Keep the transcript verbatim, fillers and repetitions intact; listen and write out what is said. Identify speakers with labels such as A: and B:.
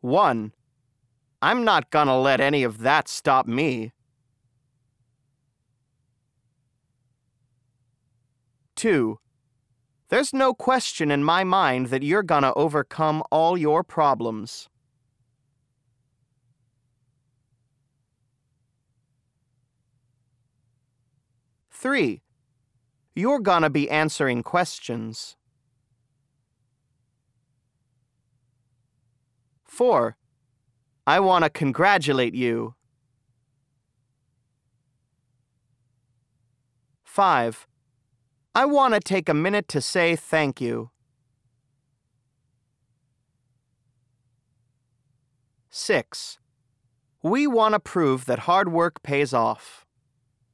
A: one. I'm not gonna let any of that stop me. two. There's no question in my mind that you're gonna overcome all your problems. three. You're gonna be answering questions. four. I want to congratulate you. five. I want to take a minute to say thank you. six. We want to prove that hard work pays off.